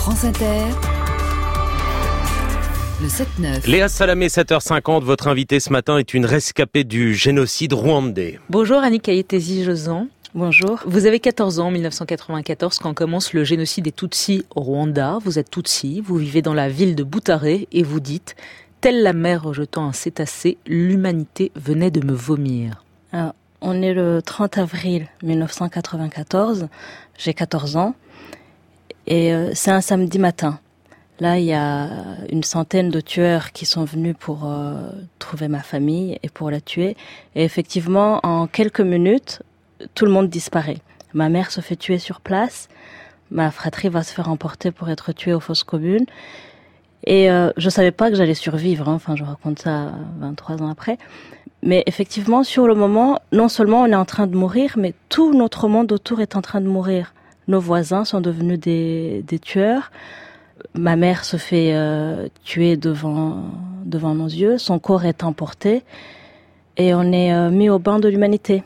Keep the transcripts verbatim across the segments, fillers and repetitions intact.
France Inter, le sept neuf. Léa Salamé, sept heures cinquante, votre invitée ce matin est une rescapée du génocide rwandais. Bonjour Annick Kayitesi-Josan. Bonjour. Vous avez quatorze ans en dix-neuf cent quatre-vingt-quatorze quand commence le génocide des Tutsis au Rwanda. Vous êtes Tutsi, vous vivez dans la ville de Butare et vous dites « Telle la mer rejetant un cétacé, l'humanité venait de me vomir ». Alors, on est le trente avril dix-neuf cent quatre-vingt-quatorze, j'ai quatorze ans et euh, c'est un samedi matin. Là, il y a une centaine de tueurs qui sont venus pour euh, trouver ma famille et pour la tuer. Et effectivement, en quelques minutes, tout le monde disparaît. Ma mère se fait tuer sur place. Ma fratrie va se faire emporter pour être tuée aux fosses communes. Et euh, je savais pas que j'allais survivre. Hein. Enfin, je raconte ça vingt-trois ans après. Mais effectivement, sur le moment, non seulement on est en train de mourir, mais tout notre monde autour est en train de mourir. Nos voisins sont devenus des, des tueurs. Ma mère se fait euh, tuer devant devant nos yeux. Son corps est emporté. Et on est euh, mis au banc de l'humanité.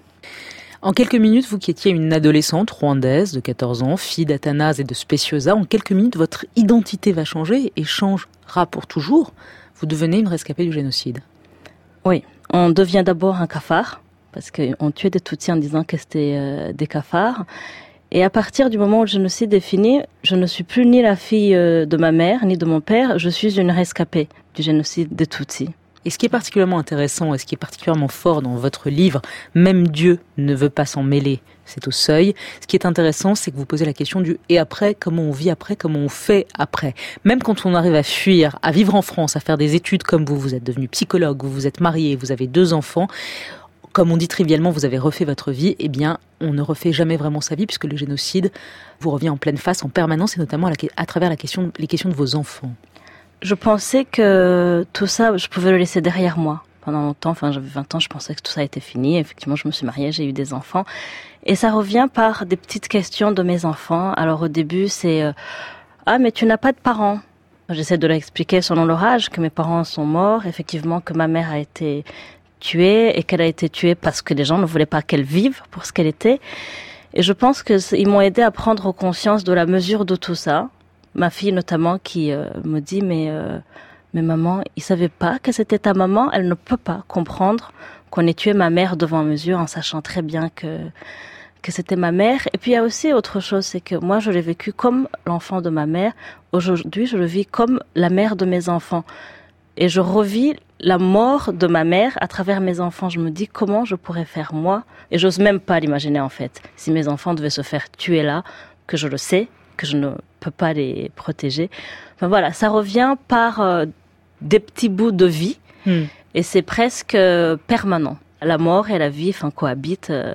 En quelques minutes, vous qui étiez une adolescente rwandaise de quatorze ans, fille d'Athanase et de Speciosa, en quelques minutes, votre identité va changer et changera pour toujours. Vous devenez une rescapée du génocide. Oui, on devient d'abord un cafard, parce qu'on tuait des Tutsis en disant que c'était euh, des cafards. Et à partir du moment où le génocide est fini, je ne suis plus ni la fille euh, de ma mère, ni de mon père, je suis une rescapée du génocide des Tutsis. Et ce qui est particulièrement intéressant et ce qui est particulièrement fort dans votre livre, même Dieu ne veut pas s'en mêler, c'est au seuil. Ce qui est intéressant, c'est que vous posez la question du « et après, comment on vit après, comment on fait après ?» Même quand on arrive à fuir, à vivre en France, à faire des études comme vous, vous êtes devenu psychologue, vous vous êtes marié, vous avez deux enfants, comme on dit trivialement, vous avez refait votre vie, eh bien, on ne refait jamais vraiment sa vie puisque le génocide vous revient en pleine face en permanence et notamment à, la, à travers la question, les questions de vos enfants. Je pensais que tout ça, je pouvais le laisser derrière moi. Pendant longtemps, enfin j'avais vingt ans, je pensais que tout ça était fini. Effectivement, je me suis mariée, j'ai eu des enfants. Et ça revient par des petites questions de mes enfants. Alors au début, c'est euh, « Ah, mais tu n'as pas de parents ?» J'essaie de leur expliquer selon leur âge que mes parents sont morts, effectivement que ma mère a été tuée et qu'elle a été tuée parce que les gens ne voulaient pas qu'elle vive pour ce qu'elle était. Et je pense qu'ils m'ont aidé à prendre conscience de la mesure de tout ça. Ma fille notamment qui euh, me dit mais euh, mais maman, il savait pas que c'était ta maman, elle ne peut pas comprendre qu'on ait tué ma mère devant mes yeux en sachant très bien que que c'était ma mère. Et puis il y a aussi autre chose, c'est que moi je l'ai vécu comme l'enfant de ma mère. Aujourd'hui, je le vis comme la mère de mes enfants. Et je revis la mort de ma mère à travers mes enfants. Je me dis comment je pourrais faire moi. Et j'ose même pas l'imaginer en fait. Si mes enfants devaient se faire tuer là, que je le sais, que je ne peux pas les protéger. Enfin voilà, ça revient par euh, des petits bouts de vie mmh. et c'est presque euh, permanent. La mort et la vie enfin, cohabitent euh,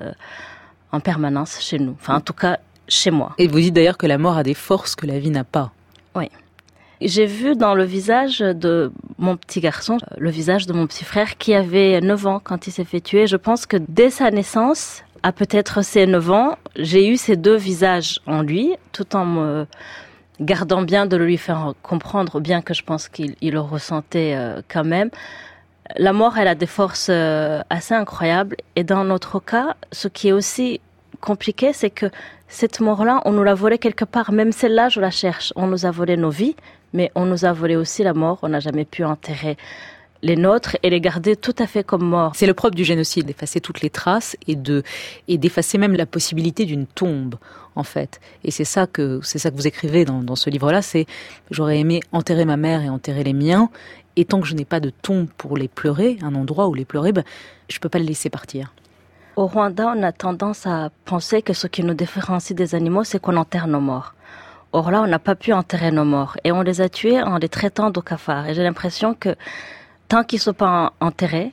en permanence chez nous. Enfin en tout cas, chez moi. Et vous dites d'ailleurs que la mort a des forces que la vie n'a pas. Oui. J'ai vu dans le visage de mon petit garçon, le visage de mon petit frère qui avait neuf ans quand il s'est fait tuer. Je pense que dès sa naissance, à peut-être ses neuf ans, j'ai eu ces deux visages en lui, tout en me gardant bien de le lui faire comprendre, bien que je pense qu'il il le ressentait euh, quand même. La mort, elle a des forces euh, assez incroyables. Et dans notre cas, ce qui est aussi compliqué, c'est que cette mort-là, on nous l'a volée quelque part. Même celle-là, je la cherche. On nous a volé nos vies, mais on nous a volé aussi la mort. On n'a jamais pu enterrer les nôtres et les garder tout à fait comme morts. C'est le propre du génocide, d'effacer toutes les traces et de et d'effacer même la possibilité d'une tombe, en fait. Et c'est ça que c'est ça que vous écrivez dans, dans ce livre-là. C'est j'aurais aimé enterrer ma mère et enterrer les miens. Et tant que je n'ai pas de tombe pour les pleurer, un endroit où les pleurer, ben, je peux pas les laisser partir. Au Rwanda, on a tendance à penser que ce qui nous différencie des animaux, c'est qu'on enterre nos morts. Or là, on n'a pas pu enterrer nos morts et on les a tués en les traitant de cafards. Et j'ai l'impression que tant qu'ils ne sont pas enterrés,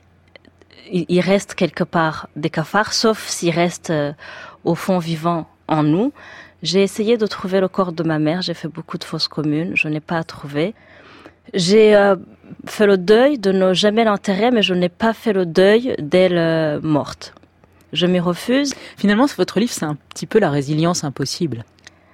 il reste quelque part des cafards, sauf s'ils restent euh, au fond vivants en nous. J'ai essayé de trouver le corps de ma mère, j'ai fait beaucoup de fosses communes, je n'ai pas trouvé. J'ai euh, fait le deuil de ne jamais l'enterrer, mais je n'ai pas fait le deuil d'elle euh, morte. Je m'y refuse. Finalement, votre livre, c'est un petit peu la résilience impossible.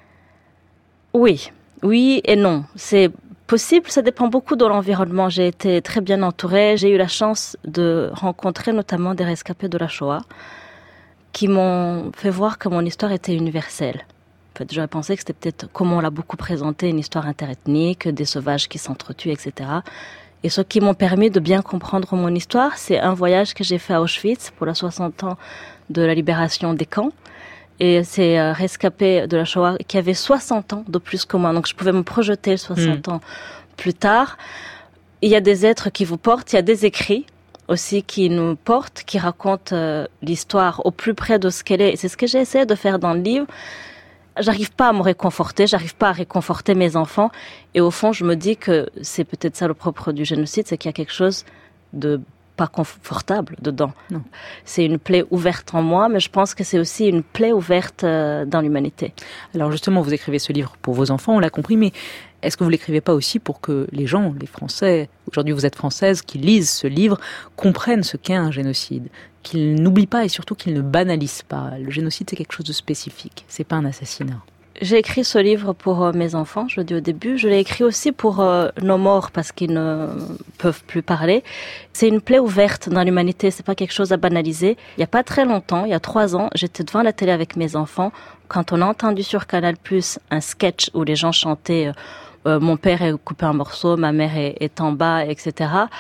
Oui, oui et non. C'est possible, ça dépend beaucoup de l'environnement. J'ai été très bien entourée. J'ai eu la chance de rencontrer notamment des rescapés de la Shoah qui m'ont fait voir que mon histoire était universelle. fait, j'aurais pensé que c'était peut-être, comme on l'a beaucoup présenté, une histoire interethnique, des sauvages qui s'entretuent, et cetera. Et ce qui m'ont permis de bien comprendre mon histoire, c'est un voyage que j'ai fait à Auschwitz pour la soixante ans de la libération des camps. Et c'est euh, rescapé de la Shoah qui avait soixante ans de plus que moi. Donc je pouvais me projeter soixante mmh. ans plus tard. Il y a des êtres qui vous portent, il y a des écrits aussi qui nous portent, qui racontent euh, l'histoire au plus près de ce qu'elle est. Et c'est ce que j'ai essayé de faire dans le livre. J'arrive pas à me réconforter, j'arrive pas à réconforter mes enfants. Et au fond, je me dis que c'est peut-être ça le propre du génocide, c'est qu'il y a quelque chose de pas confortable dedans. Non. C'est une plaie ouverte en moi, mais je pense que c'est aussi une plaie ouverte euh, dans l'humanité. Alors justement, vous écrivez ce livre pour vos enfants, on l'a compris, mais est-ce que vous l'écrivez pas aussi pour que les gens, les Français, aujourd'hui vous êtes française, qui lisent ce livre, comprennent ce qu'est un génocide, qu'ils n'oublient pas et surtout qu'ils ne banalisent pas. Le génocide, c'est quelque chose de spécifique, c'est pas un assassinat. J'ai écrit ce livre pour euh, mes enfants, je le dis au début. Je l'ai écrit aussi pour euh, nos morts parce qu'ils ne peuvent plus parler. C'est une plaie ouverte dans l'humanité, c'est pas quelque chose à banaliser. Il y a pas très longtemps, il y a trois ans, j'étais devant la télé avec mes enfants quand on a entendu sur Canal plus un sketch où les gens chantaient euh, « Mon père est coupé en morceaux, ma mère est, est en bas », et cetera.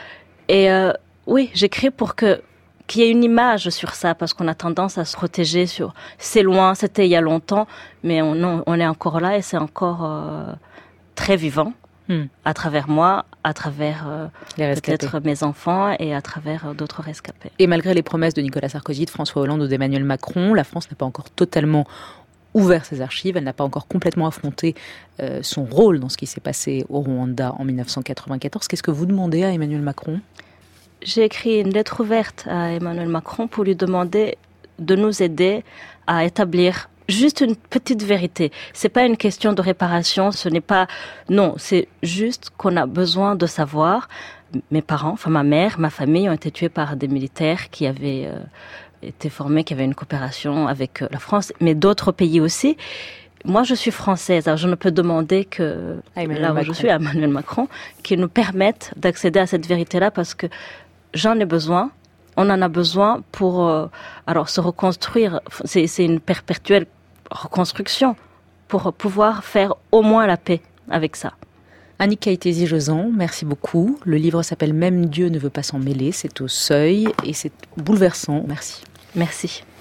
Et euh, oui, j'écris pour que qu'il y ait une image sur ça, parce qu'on a tendance à se protéger sur c'est loin, c'était il y a longtemps, mais on, on est encore là et c'est encore euh, très vivant hmm. à travers moi, à travers euh, peut-être mes enfants et à travers euh, d'autres rescapés. Et malgré les promesses de Nicolas Sarkozy, de François Hollande ou d'Emmanuel Macron, la France n'a pas encore totalement ouvert ses archives, elle n'a pas encore complètement affronté euh, son rôle dans ce qui s'est passé au Rwanda en dix-neuf cent quatre-vingt-quatorze. Qu'est-ce que vous demandez à Emmanuel Macron ? J'ai écrit une lettre ouverte à Emmanuel Macron pour lui demander de nous aider à établir juste une petite vérité. C'est pas une question de réparation, ce n'est pas, non, c'est juste qu'on a besoin de savoir. Mes parents, enfin ma mère, ma famille ont été tués par des militaires qui avaient euh, été formés, qui avaient une coopération avec euh, la France, mais d'autres pays aussi. Moi, je suis française, alors je ne peux demander que, là où Macron. je suis, à Emmanuel Macron, qu'il nous permette d'accéder à cette vérité-là parce que j'en ai besoin, on en a besoin pour euh, alors se reconstruire. C'est, c'est une perpétuelle reconstruction pour pouvoir faire au moins la paix avec ça. Annick Kaitesi-Jausan, merci beaucoup. Le livre s'appelle « Même Dieu ne veut pas s'en mêler », c'est au Seuil et c'est bouleversant. Merci. Merci.